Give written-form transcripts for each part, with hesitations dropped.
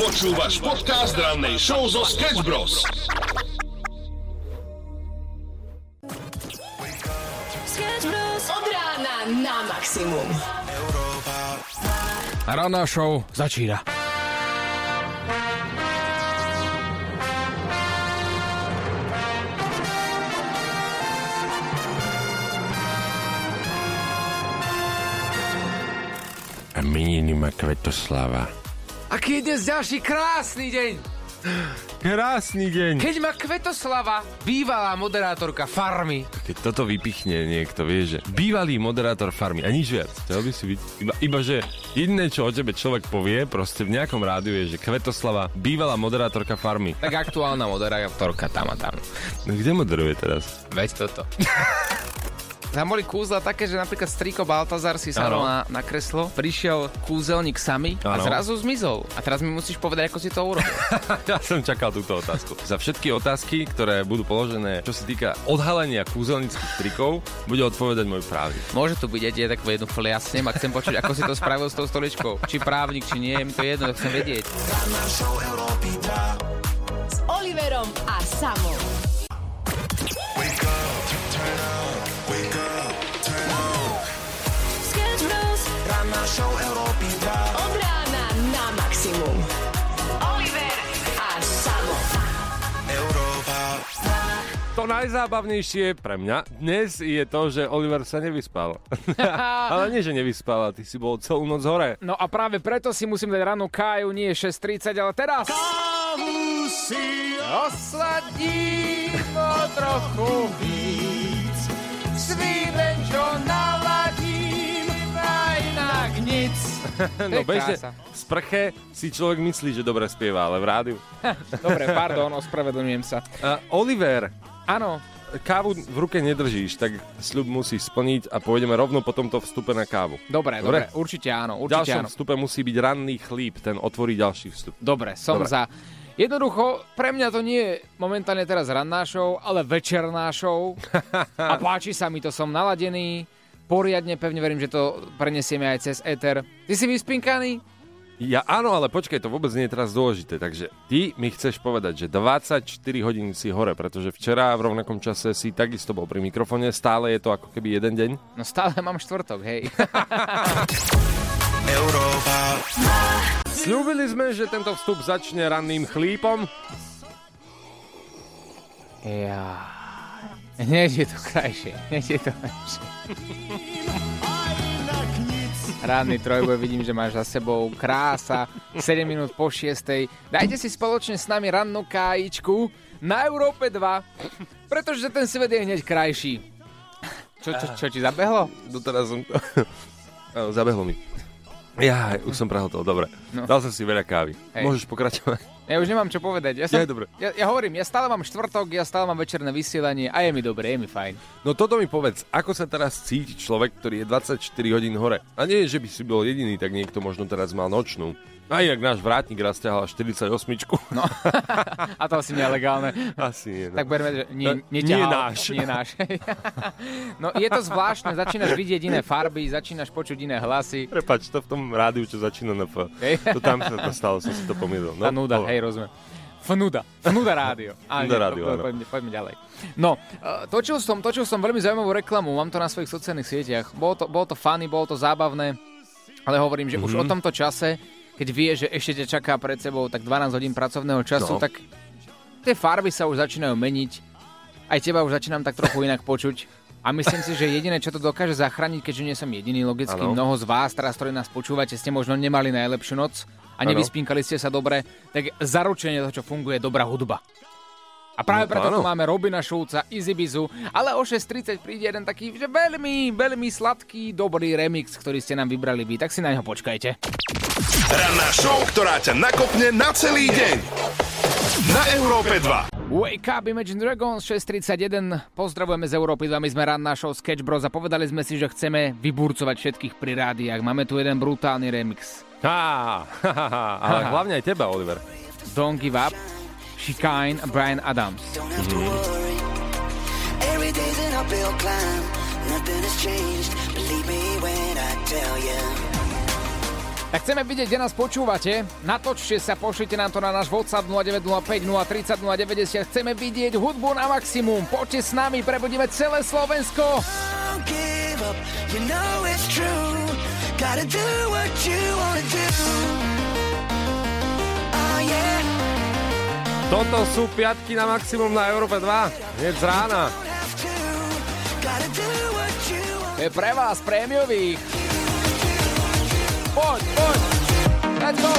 Počúvaš podcast rannej show zo Sketch Bros. Sketch Bros. Od rána na maximum. Ranná show začína. A meniny má Kvetoslava. Aký je dnes ďalší krásny deň? Krásny deň. Keď má Kvetoslava, bývalá moderátorka Farmy. Keď toto vypichne niekto, vie, že bývalý moderátor Farmy a nič viac. Chcel by si byť iba že jediné, čo o tebe človek povie, proste v nejakom rádiu je, že Kvetoslava, bývalá moderátorka Farmy. Tak aktuálna moderátorka tam a tam. No kde moderuje teraz? Veď toto. Tam boli kúzla také, že napríklad strýko Baltazar si sadol na kreslo, prišiel kúzelník sami a zrazu zmizol. A teraz mi musíš povedať, ako si to urobil. Ja som čakal túto otázku. Za všetky otázky, ktoré budú položené, čo sa týka odhalenia kúzelníckych trikov, bude odpovedať môj právnik. Môže tu byť, ja takú jednu fliasnem a chcem počuť, ako si to spravil s tou stoličkou. Či právnik, či nie, mi to jedno, chcem vedieť. S Oliverom a Samom. Sketch Bros. Ranná show Európy 2. Od rána na maximum. Oliver a Samo. To najzábavnejšie pre mňa dnes je to, že Oliver sa nevyspal. Ale nie, že nevyspal, ty si bol celú noc hore. No a práve preto si musím dať ráno káju, nie 6:30, ale teraz. Kávu si osladím o trochu víc. Svíven, čo naladím, aj inak nic. No bežne, v sprche si človek myslí, že dobre spieva, ale v rádiu. Dobre, pardon, ospravedlňujem sa. Oliver, Áno, kávu v ruke nedržíš, tak sľub musíš splniť a pôjdeme rovno po tomto vstupe na kávu. dobre, určite áno, V určite ďalšom áno. vstupe musí byť ranný chlíp, ten otvorí ďalší vstup. Dobre, som za. Jednoducho, pre mňa to nie je momentálne teraz ranná show, ale večerná show. A páči sa mi to, som naladený, poriadne, pevne verím, že to prenesieme aj cez éter. Ty si vyspinkaný? Ja áno, ale počkaj, to vôbec nie je teraz dôležité, takže ty mi chceš povedať, že 24 hodín si hore, pretože včera v rovnakom čase si takisto bol pri mikrofóne, stále je to ako keby jeden deň. No stále mám štvrtok, hej. Sľúbili sme, že tento vstup začne ranným chlípom. Ja. Hneď je to krajšie. Ranný trojboj, vidím, že máš za sebou krása, 7 minút po 6. Dajte si spoločne s nami rannú kájičku na Európe 2, pretože ten svet je hneď krajší. Čo ti zabehlo? Doteraz som... Zabehlo mi. Ja, už som prehotol, dobre. No. Dal som si veľa kávy. Hej. Môžeš pokračovať. Ja už nemám čo povedať. Dobre. Ja hovorím, ja stále mám štvrtok, ja stále mám večerné vysielanie a je mi dobre, je mi fajn. No toto mi povedz, ako sa teraz cíti človek, ktorý je 24 hodín hore? A nie, že by si bol jediný, tak niekto možno teraz mal nočnú. A inak náš vrátnik raz ťahal 48. No, a to asi nelegálne. Asi nie. No. Tak berme, že Nie náš. Nie náš. No je to zvláštne, začínaš vidieť iné farby, začínaš počuť iné hlasy. Prepač, to v tom rádiu, čo začína na F. To tam sa to stalo, som si to pomýlil. Tá nuda, hej, rozumiem. Fnuda rádio. Fnuda rádio, áno. Poďme ďalej. No, točil som veľmi zaujímavú reklamu, mám to na svojich sociálnych sieťach. Bolo to funny, bolo to zábavné, ale hovorím, že už o tomto čase, keď vie, že ešte ťa čaká pred sebou tak 12 hodín pracovného času, tak tie farby sa už začínajú meniť. Aj teba už začínam tak trochu inak počuť. A myslím si, že jediné, čo to dokáže zachrániť, keďže nie som jediný, logicky mnoho z vás, teraz, ktorí nás počúvate, ste možno nemali najlepšiu noc a nevyspínkali ste sa dobre, tak zaručenie toho, čo funguje, je dobrá hudba. A práve preto tu máme Robina Schulza, Easy Bizu, ale o 6:30 príde jeden taký, že veľmi, veľmi sladký, dobrý remix, ktorý ste nám vybrali vy, tak si na neho počkajte. Ranná show, ktorá ťa nakopne na celý deň. Na Európe 2. Wake Up, Imagine Dragons, 6:31. Pozdravujeme z Európy 2, my sme ranná show Sketch Bros a povedali sme si, že chceme vyburcovať všetkých pri rádiách. Máme tu jeden brutálny remix. Ale hlavne aj teba, Oliver. Don't Give Up, Chicane, Bryan Adams. Every day's an uphill climb. Nothing has changed. Believe me when I tell you. Tak chceme vidieť, kde nás počúvate. Natočte sa, pošlite nám to na náš WhatsApp 0905 030 090. Chceme vidieť hudbu na maximum. Poďte s nami, prebudíme celé Slovensko. Toto sú piatky na maximum na Európe 2. Hneď z rána. Je pre vás prémiových. Poď. Let's go.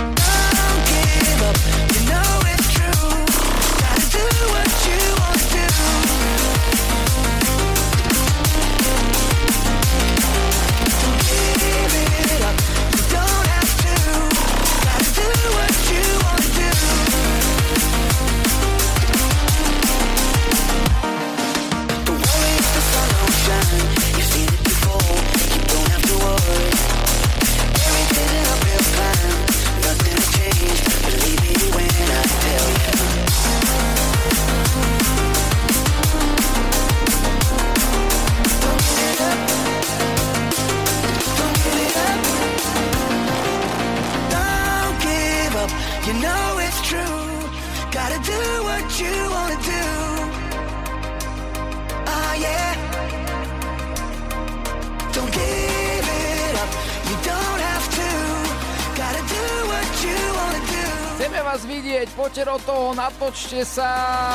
Chceme vás vidieť, poďte do toho, natočte sa.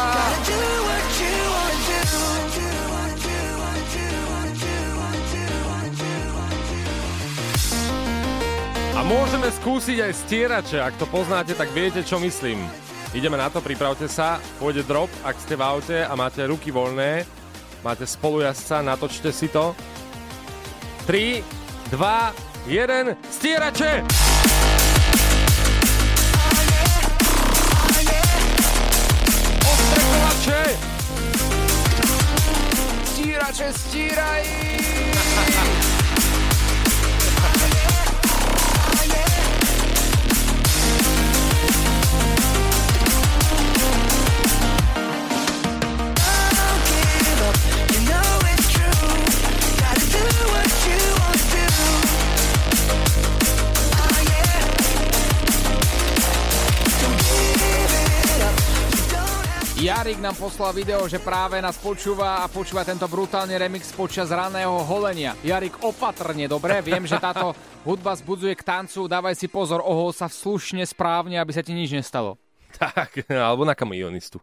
A môžeme skúsiť aj stierače, ak to poznáte, tak viete, čo myslím. Ideme na to, pripravte sa, pôjde drop, ak ste v aute a máte ruky voľné, máte spolujazca, natočte si to. 3, 2, 1, stierače! Ostrekovače! Stírače, stírají! Jarik nám poslal video, že práve nás počúva a počúva tento brutálny remix počas raného holenia. Jarik, opatrne, dobre? Viem, že táto hudba zbudzuje k tancu. Dávaj si pozor, ohol sa slušne, správne, aby sa ti nič nestalo. Tak, alebo na kamionistu.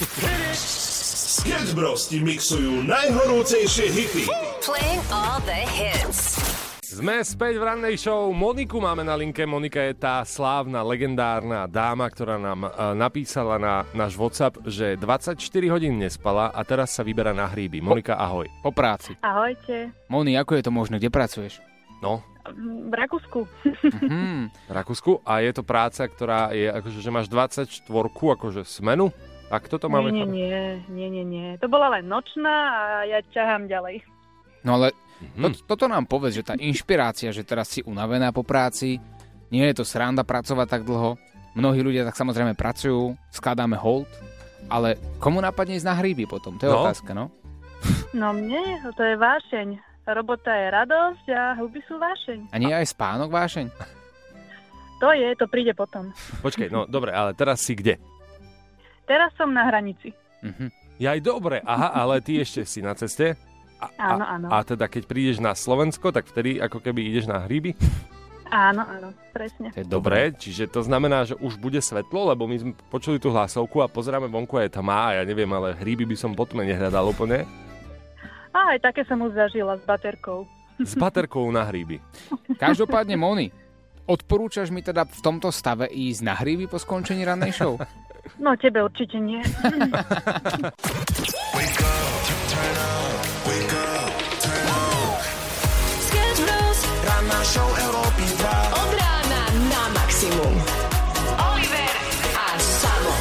Sketch Bros ti mixujú najhorúcejšie hity. Playing all the hits. Sme späť v rannej show. Moniku máme na linke. Monika je tá slávna, legendárna dáma, ktorá nám napísala na náš WhatsApp, že 24 hodín nespala a teraz sa vyberá na hríby. Monika, ahoj. Po práci. Ahojte. Moni, ako je to možné? Kde pracuješ? No. V Rakúsku. V Rakúsku. A je to práca, ktorá je, akože, že máš 24 akože smenu? Tak toto máme? Nie. To bola len nočná a ja ťahám ďalej. No ale toto nám povedz, že tá inšpirácia, že teraz si unavená po práci, nie je to sranda pracovať tak dlho. Mnohí ľudia tak samozrejme pracujú, skladáme hold, ale komu napadne ísť na hríby potom? To je otázka, no? No mne, to je vášeň. Robota je radosť a húby sú vášeň. A nie aj spánok vášeň? To príde potom. Počkej, no dobre, ale teraz si kde? Teraz som na hranici. Jaj, dobre, aha, ale ty ešte si na ceste? Áno. A teda keď prídeš na Slovensko, tak vtedy ako keby ideš na hríby? Áno, presne. To je dobré, čiže to znamená, že už bude svetlo, lebo my sme počuli tú hlasovku a pozeráme vonku a je tma a ja neviem, ale hríby by som po tme nehľadal úplne. A aj také som už zažila s baterkou. S baterkou na hríby. Každopádne, Moni, odporúčaš mi teda v tomto stave ísť na hríby po skončení rannej show? No, tebe určite nie. Sketch Bros. Ranná show Európy 2. Od rána na maximum. Oliver a Samo.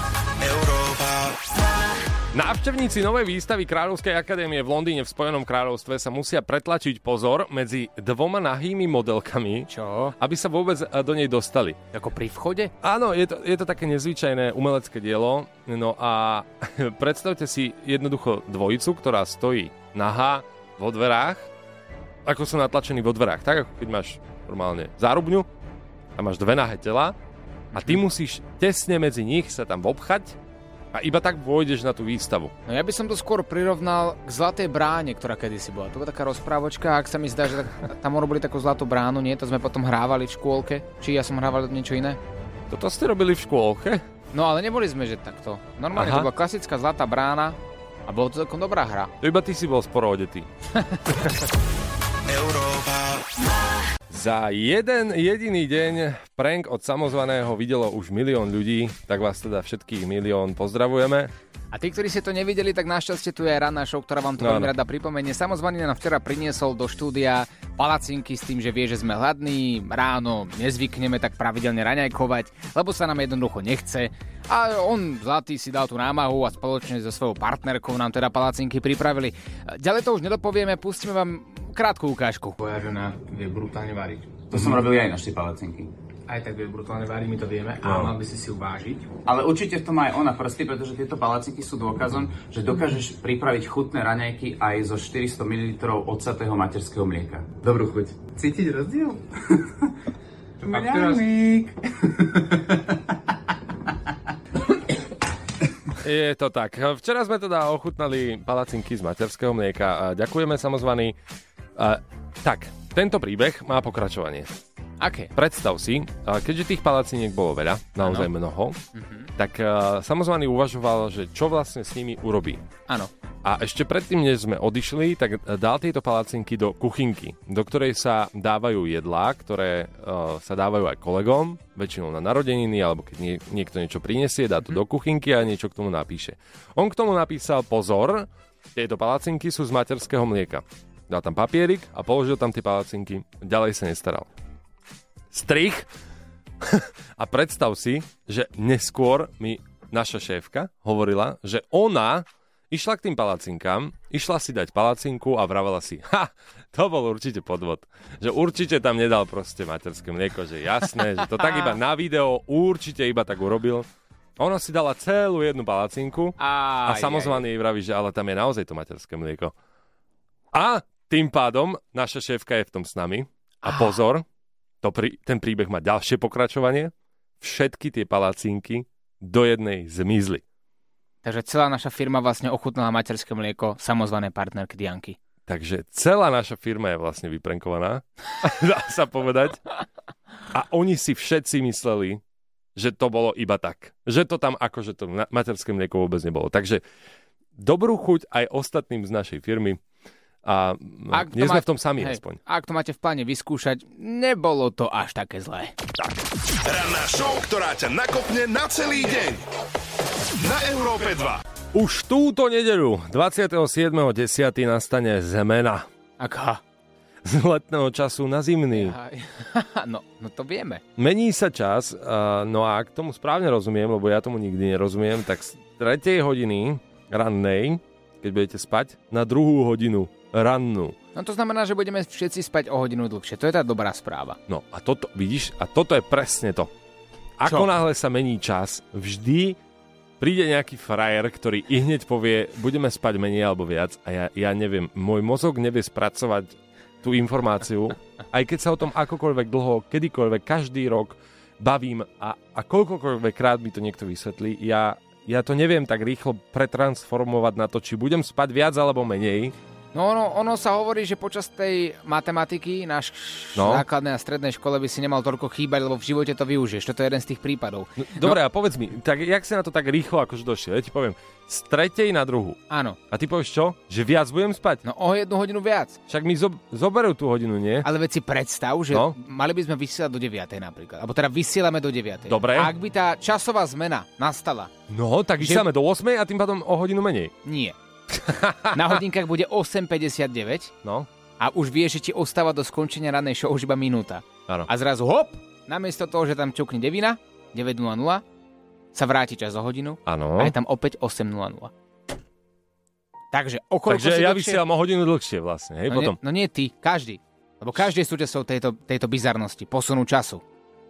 Návštevníci novej výstavy Kráľovskej akadémie v Londýne v Spojenom kráľovstve sa musia pretlačiť pozor medzi dvoma nahými modelkami, Čo? aby sa vôbec do nej dostali. Ako pri vchode? Áno, je to také nezvyčajné umelecké dielo. No a predstavte si jednoducho dvojicu, ktorá stojí nahá vo dverách, ako sú natlačení vo dverách, tak ako keď máš normálne zárubňu a máš dve nahé tela a ty musíš tesne medzi nich sa tam obchať a iba tak vôjdeš na tú výstavu. No ja by som to skôr prirovnal k Zlatej bráne, ktorá kedysi bola. To bola taká rozprávočka, ak sa mi zdá, že tam urobili takú Zlatú bránu, nie? To sme potom hrávali v škôlke. Či ja som hrával niečo iné? Toto ste robili v škôlke? No ale neboli sme, že takto. Normálne to bola klasická Zlatá brána a bolo to celkom dobrá hra. To iba ty si bol sporo odetý. Za jeden jediný deň prank od samozvaného videlo už 1 000 000 ľudí, tak vás teda všetkých 1 000 000 pozdravujeme. A tí, ktorí ste to nevideli, tak našťastie tu je aj ranná show, ktorá vám to veľmi rada pripomenie. Samozvaný nám včera priniesol do štúdia palacinky s tým, že vie, že sme hladní, ráno nezvykneme tak pravidelne raňajkovať, lebo sa nám jednoducho nechce. A on, Zlatý, si dal tú námahu a spoločne so svojou partnerkou nám teda palacinky pripravili. Ďalej to už nedopovieme, pustíme vám krátku ukážku. Tvoja žena vie brutálne variť. To som robil aj naše palacinky. Aj tak vie brutálne váriť, my to vieme a mal by si uvážiť. Ale určite v tom aj ona prsty, pretože tieto palacinky sú dôkazom, že dokážeš pripraviť chutné raňajky aj zo 400 ml ocatého materského mlieka. Dobrú chuť. Cítiť rozdiel? Je to tak. Včera sme teda ochutnali palacinky z materského mlieka a ďakujeme samozvaný. Tak, tento príbeh má pokračovanie. Aké? Predstav si, keďže tých palaciniek bolo veľa, naozaj mnoho, tak samozvaný uvažoval, že čo vlastne s nimi urobí. Áno. A ešte predtým, než sme odišli, tak dal tieto palacinky do kuchynky, do ktorej sa dávajú jedlá, ktoré sa dávajú aj kolegom, väčšinou na narodeniny, alebo keď niekto niečo prinesie, dá to do kuchynky a niečo k tomu napíše. On k tomu napísal: pozor, tieto palacinky sú z materského mlieka. Dal tam papierik a položil tam tie palacinky, ďalej sa nestaral. Strich. A predstav si, že neskôr mi naša šéfka hovorila, že ona išla k tým palacinkám, išla si dať palacinku a vravela si: to bol určite podvod. Že určite tam nedal proste materské mlieko, že jasné, že to tak iba na video určite iba tak urobil. Ona si dala celú jednu palacinku a samozvaný jej vraví, že ale tam je naozaj to materské mlieko. A tým pádom naša šéfka je v tom s nami. A pozor, ten príbeh má ďalšie pokračovanie. Všetky tie palacinky do jednej zmizli. Takže celá naša firma vlastne ochutnala materské mlieko samozvané partnerky Dianky. Takže celá naša firma je vlastne vyprankovaná, dá sa povedať. A oni si všetci mysleli, že to bolo iba tak. Že to tam akože to materské mlieko vôbec nebolo. Takže dobrú chuť aj ostatným z našej firmy. A nie sme v tom sami aspoň. Ak to máte v pláne vyskúšať, nebolo to až také zlé. Ranná show, ktorá ťa nakopne na celý deň. Na Európe 2. Už túto nedeľu, 27.10. nastane zmena. Aká? Z letného času na zimný. No to vieme. Mení sa čas, no a ak tomu správne rozumiem, lebo ja tomu nikdy nerozumiem, tak z 3. hodiny rannej, keď budete spať, na 2. hodinu rannú. No to znamená, že budeme všetci spať o hodinu dlhšie. To je tá dobrá správa. No a toto, vidíš, a toto je presne to. Ako náhle sa mení čas, vždy príde nejaký frajer, ktorý i hneď povie, budeme spať menej alebo viac a ja neviem, môj mozog nevie spracovať tú informáciu, aj keď sa o tom akokoľvek dlho, kedykoľvek, každý rok bavím a koľkokoľvek krát mi to niekto vysvetlí, ja to neviem tak rýchlo pretransformovať na to, či budem spať viac alebo menej. No ono sa hovorí, že počas tej matematiky náš základnej a strednej škole by si nemal toľko chýbať, lebo v živote to využiješ. Toto je jeden z tých prípadov. Dobre, a povedz mi, tak jak si na to tak rýchlo akože došiel? Ja ti poviem, z 3. na 2. Áno. A ty povieš čo? Že viac budem spať? No o 1 hodinu viac. Však mi zoberú tú hodinu, nie? Ale veď si predstav, že mali by sme vysielať do 9. napríklad. Alebo teda vysielame do 9. Dobre. A ak by tá časová zmena nastala. No, tak vysielame do 8 a tým pádom o hodinu menej. Nie. Na hodinkách bude 8.59. No. A už vieš, že ti ostáva do skončenia rannej show už iba minúta. Áno. A zrazu hop, namiesto toho, že tam čukne 9:00, sa vráti čas o hodinu. Áno. A je tam opäť 8:00. Takže okoľko Takže ja vysielam o hodinu dlhšie vlastne, hej, potom. No nie ty, každý. Lebo každý je súčasťou tejto bizarnosti, posunu času.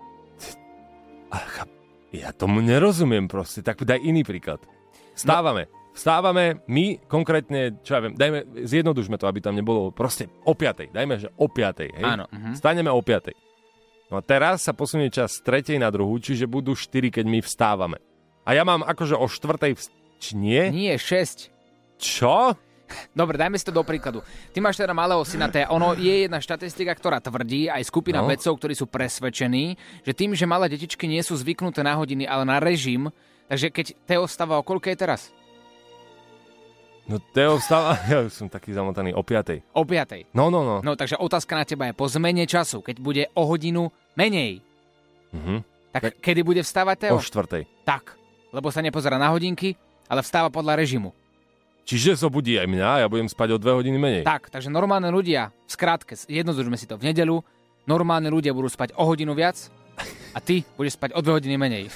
Ja tomu nerozumiem proste, tak daj iný príklad. Vstávame, my konkrétne, čo ja viem, zjednodušme to, aby tam nebolo proste o 5:00. Dajme, že o 5:00, hej? Áno. Staneme o 5:00. No a teraz sa posunie čas z 3. na 2., čiže budú 4, keď my vstávame. A ja mám akože o 4. Nie? Nie, 6. Čo? Dobre, dajme si to do príkladu. Ty máš teda malého syna, ono je jedna štatistika, ktorá tvrdí, aj skupina vedcov, ktorí sú presvedčení, že tým, že malé detičky nie sú zvyknuté na hodiny, ale na režim, takže keď Teo vstáva o koľkej teraz? No Teo vstáva, ja som taký zamotaný, o 5. O 5. No. No takže otázka na teba je po zmene času, keď bude o hodinu menej. Tak kedy bude vstávať Teo? O 4. Tak, lebo sa nepozerá na hodinky, ale vstáva podľa režimu. Čiže zobudí aj mňa a ja budem spať o 2 hodiny menej. Tak, takže normálne ľudia, v skratke, jednoduchme si to, v nedeľu, normálne ľudia budú spať o hodinu viac a ty budeš spať o 2 hodiny menej.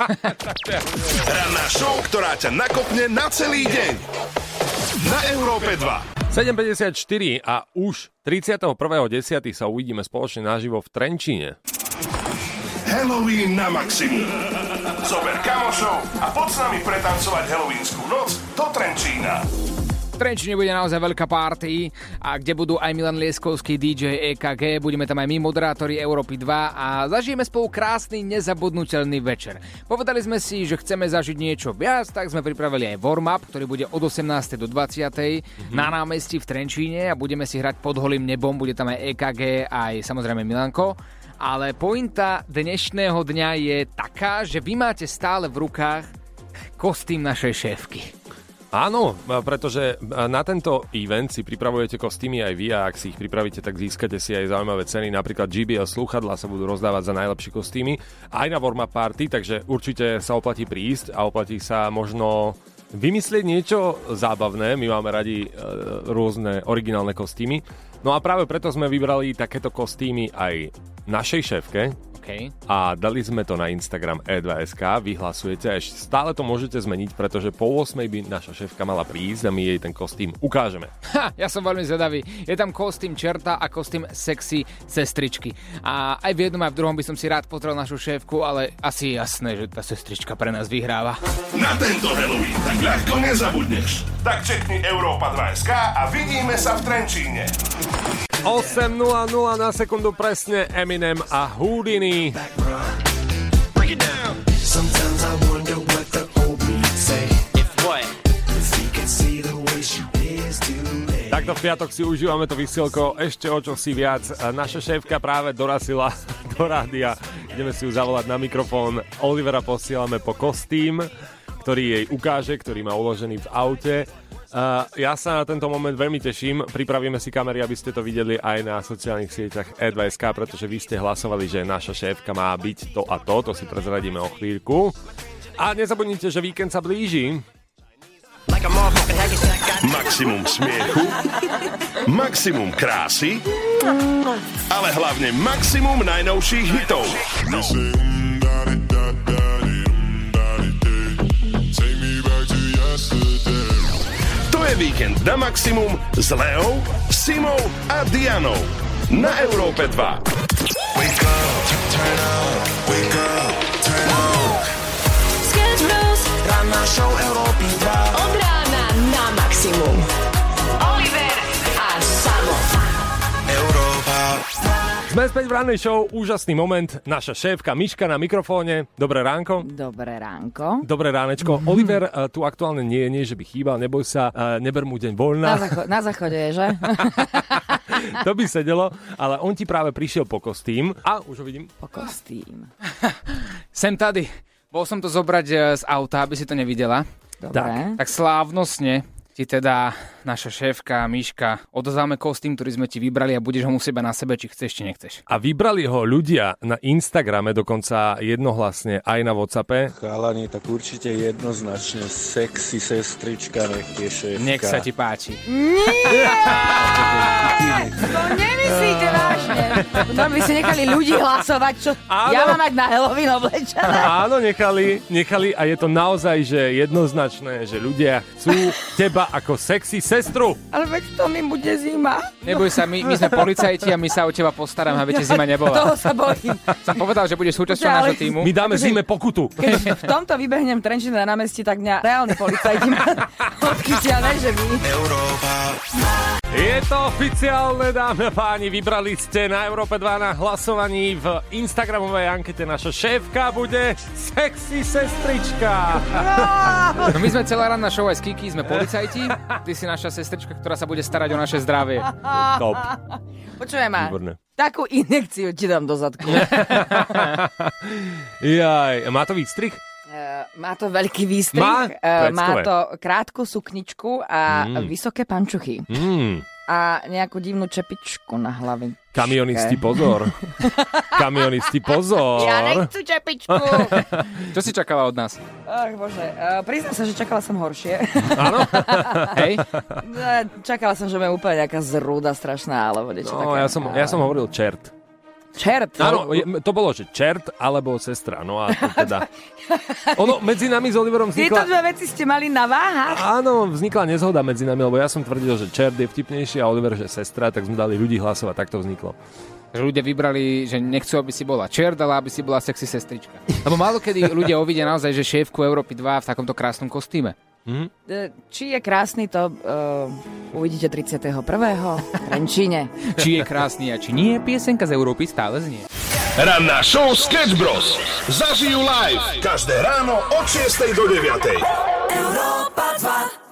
Ranná show, ktorá ťa nakopne na celý deň. Na Európe 2. 7.54 a už 31.10. sa uvidíme spoločne naživo v Trenčíne. Halloween na maximum. Zober kamošov a poď s nami pretancovať halloweensku noc do Trenčína. V Trenčíne bude naozaj veľká party, a kde budú aj Milan Lieskovský, DJ EKG, budeme tam aj my, moderátori Európy 2 a zažijeme spolu krásny, nezabudnutelný večer. Povedali sme si, že chceme zažiť niečo viac, tak sme pripravili aj warm-up, ktorý bude od 18. do 20. na námestí v Trenčíne a budeme si hrať pod holým nebom, bude tam aj EKG, aj samozrejme Milanko. Ale pointa dnešného dňa je taká, že vy máte stále v rukách kostým našej šéfky. Áno, pretože na tento event si pripravujete kostýmy aj vy a ak si ich pripravíte, tak získate si aj zaujímavé ceny. Napríklad JBL slúchadlá sa budú rozdávať za najlepšie kostýmy aj na warm-up party, takže určite sa oplatí prísť a oplatí sa možno vymyslieť niečo zábavné. My máme radi rôzne originálne kostýmy. No a práve preto sme vybrali takéto kostýmy aj našej šéfke. Okay. A dali sme to na Instagram E2SK, vyhlasujete a ešte stále to môžete zmeniť, pretože po 8 by naša šéfka mala prísť a my jej ten kostým ukážeme. Ja som veľmi zvedavý. Je tam kostým čerta a kostým sexy sestričky. A aj v jednom aj v druhom by som si rád pozrel našu šéfku, ale asi je jasné, že tá sestrička pre nás vyhráva. Na tento Halloween tak ľahko nezabudneš. Tak čekni Európa 2SK a vidíme sa v Trenčíne. 8.00 na sekundu presne Eminem a Houdini. Takto v piatok si užívame to vysielko ešte o čosi viac. Naša šéfka práve dorazila do rádia. Ideme si ju zavolať na mikrofón. Olivera posielame po kostým, ktorý jej ukáže, ktorý má uložený v aute. Ja sa na tento moment veľmi teším. Pripravíme si kamery, aby ste to videli aj na sociálnych sieťach E2SK, pretože vy ste hlasovali, že naša šéfka má byť to a to. To si prezradíme o chvíľku. A nezabudnite, že víkend sa blíži. Maximum smiechu, maximum krásy, ale hlavne maximum najnovších hitov. To je víkend na maximum s Leou, Simou a Dianou na Európe 2. Wake up, turn on, wake up, turn on. Sketch Bros. Ranná show Európy 2. Od rána na maximum. Oliver a Samo. Európa. Sme späť v rannej show, úžasný moment. Naša šéfka Miška na mikrofóne. Dobré ránko. Dobré ránko. Dobré ránečko. Oliver tu aktuálne nie, že by chýbal, neboj sa, neber mu deň voľna. Na záchode je, že? To by sedelo, ale on ti práve prišiel po kostým a už ho vidím. Po kostým. Sem tady. Bol som to zobrať z auta, aby si to nevidela. Dobre. Tak slávnostne ti teda naša šéfka Miška odozdáme kostým, ktorý sme ti vybrali a budeš ho musieť iba na sebe, či chceš, či nechceš. A vybrali ho ľudia na Instagrame, dokonca jednohlasne aj na WhatsAppe. Chalani, tak určite jednoznačne sexy sestrička, nech je šéfka. Nech sa ti páči. Nie! To nemyslíte vážne. To by si nechali ľudí hlasovať, čo ja mám mať na Halloween oblečené. Áno, nechali a je to naozaj, že jednoznačné, že ľudia chcú teba ako sexy sestru. Ale veď to mi bude zima. Neboj sa, my sme policajti a my sa o teba postaráme, aby ti zima nebola. Toho sa bojím. Som povedal, že budeš súčasťou nášho týmu. My dáme zime pokutu. Keď v tomto vybehnem Trenčína na námestí, tak mňa reálne policajti odchytia, ne že vy. Európa. Je to oficiálne, dámy a páni, vybrali ste na Európe 2 na hlasovaní v Instagramovej ankete. Naša šéfka bude sexy sestrička. No my sme celá ranná show aj s Kiki, sme policajti. Ty si naša sestrička, ktorá sa bude starať o naše zdravie. Top. Počujem ma, takú injekciu ti dám do zadku. Jaj, má to výstrih? Má to veľký výstrih, má to krátku sukničku a vysoké pančuchy. A nejakú divnú čepičku na hlave. Kamionisti, pozor. Kamionisti, pozor. Ja nechcú čepičku. Čo si čakala od nás? Ach, bože. Priznám sa, že čakala som horšie. Áno? Hej? Čakala som, že bude úplne nejaká zrúda strašná, alebo niečo také. Ja som hovoril čert. Čert? Áno, to bolo, že čert alebo sestra. No a to teda... Ono medzi nami s Oliverom vznikla... Tieto dve veci ste mali na váhach? Áno, vznikla nezhoda medzi nami, lebo ja som tvrdil, že čert je vtipnejší a Oliver, že sestra, tak sme dali ľudí hlasovať, tak to vzniklo. Že ľudia vybrali, že nechcú, aby si bola čert, ale aby si bola sexy sestrička. Lebo málo kedy ľudia uvidia naozaj, že šéfku Európy 2 v takomto krásnom kostýme. Či je krásny, to uvidíte 31. v Renčíne. Či je krásny a či nie, piesenka z Európy stále znie. Ranná show Sketch Bros. Zažijú live každé ráno od 6 do 9. Európa 2.